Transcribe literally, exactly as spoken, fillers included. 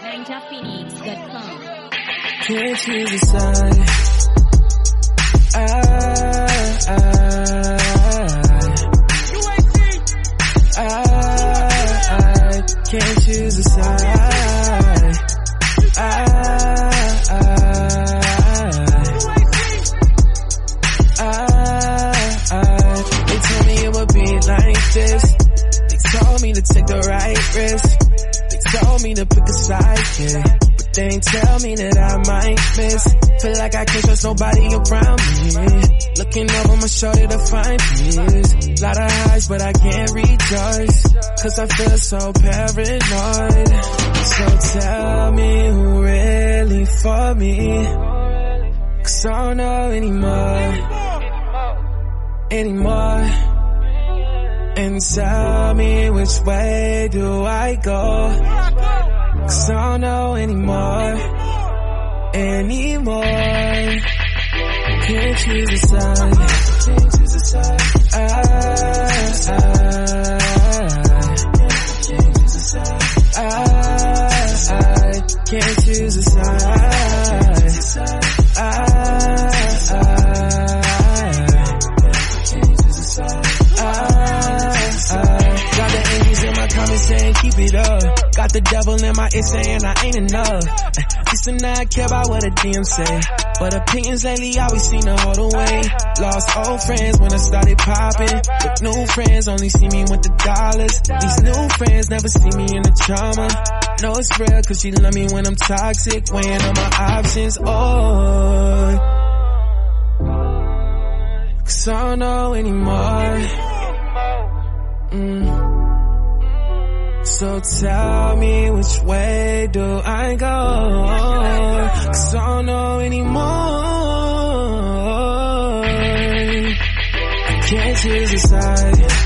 ninja phoenix dot com. Can't choose a side. I, I, I, I can't choose a side. I, I, I, I, they told me it would be like this. They told me to take the right risk. They told me to pick a side, yeah. But they ain't tell me that I might miss. Feel like I can't trust nobody around me. Looking over my shoulder to find peace. Lot of highs, but I can't rejoice. Cause I feel so paranoid. So tell me who really for me. Cause I don't know anymore. Anymore. And tell me which way do I go. Cause I don't know anymore. Anymore. Can't choose a side. Can't choose a side. I, I, can't choose a side. I, I can't choose a side. I, I, can't choose a side. I, I got the angels in my comments saying keep it up. Got the devil in my ear saying I ain't enough. Used to not care about what a D M say, but opinions lately always seem to hold away. Lost old friends when I started popping. With new friends only see me with the dollars. These new friends never see me in the trauma. Know it's real cause she love me when I'm toxic. Weighing on my options, oh. Cause I don't know anymore. Mm. So tell me which way do I go? Cause I don't know anymore. I can't choose a side.